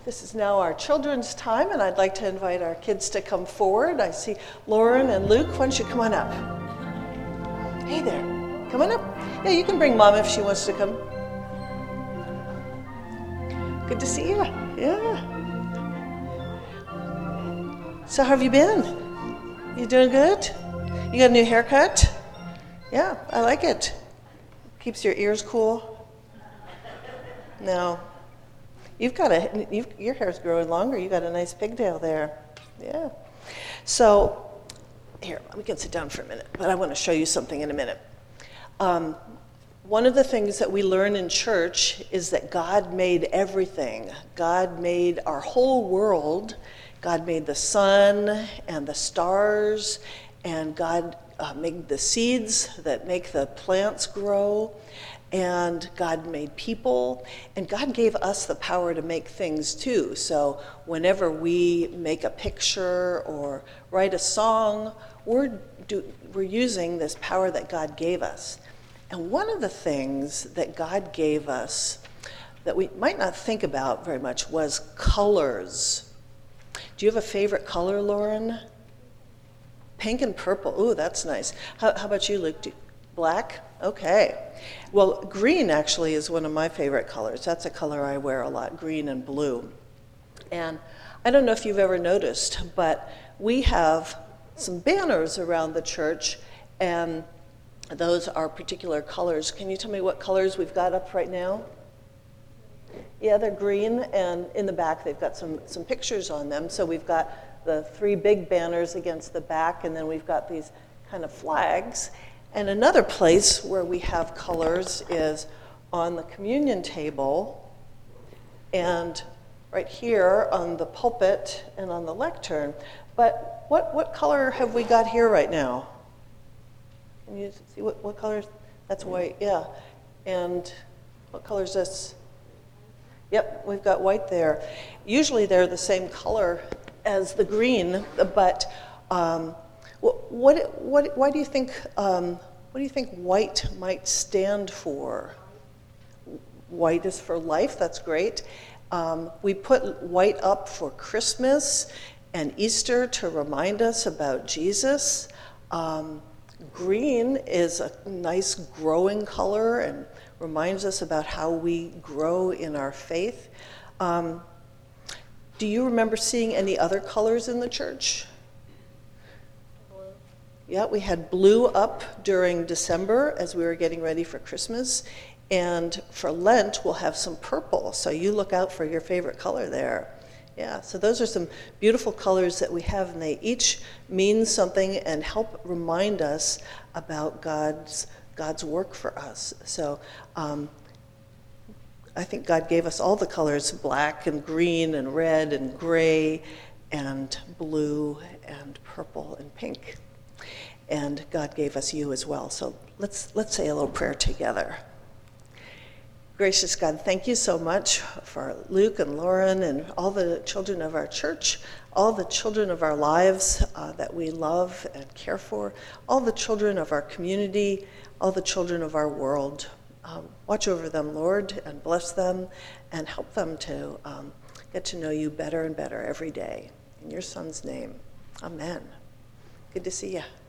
This is now our children's time, and I'd like to invite our kids to come forward. I see Lauren and Luke. Why don't you come on up? Hey there. Come on up. Yeah, you can bring Mom if she wants to come. Good to see you. Yeah. So how have you been? You doing good? You got a new haircut? Yeah, I like it. Keeps your ears cool. No. Your hair's growing longer. You got a nice pigtail there. Yeah. So, here, we can sit down for a minute, but I want to show you something in a minute. One of the things that we learn in church is that God made everything. God made our whole world. God made the sun and the stars, and God made the seeds that make the plants grow. And God made people, and God gave us the power to make things too. So whenever we make a picture or write a song, we're using this power that God gave us. And one of the things that God gave us that we might not think about very much was colors. Do you have a favorite color, Lauren? Pink and purple. Ooh, that's nice. How about you, Luke? Black? Okay. Well, green actually is one of my favorite colors. That's a color I wear a lot, green and blue. And I don't know if you've ever noticed, but we have some banners around the church, and those are particular colors. Can you tell me what colors we've got up right now? Yeah, they're green, and in the back they've got some pictures on them. So we've got the three big banners against the back, and then we've got these kind of flags. And another place where we have colors is on the communion table, and right here on the pulpit and on the lectern. But what color have we got here right now? Can you see what color? That's white, yeah. And what color is this? Yep, we've got white there. Usually they're the same color as the green, but why do you think? What do you think white might stand for? White is for life. That's great. We put white up for Christmas and Easter to remind us about Jesus. Green is a nice growing color and reminds us about how we grow in our faith. Do you remember seeing any other colors in the church? Yeah, we had blue up during December as we were getting ready for Christmas. And for Lent, we'll have some purple. So you look out for your favorite color there. Yeah, so those are some beautiful colors that we have, and they each mean something and help remind us about God's work for us. So I think God gave us all the colors, black and green and red and gray and blue and purple and pink. And God gave us you as well. So let's say a little prayer together. Gracious God, thank you so much for Luke and Lauren and all the children of our church, all the children of our lives that we love and care for, all the children of our community, all the children of our world. Watch over them, Lord, and bless them and help them to get to know you better and better every day. In your Son's name, amen. Good to see you.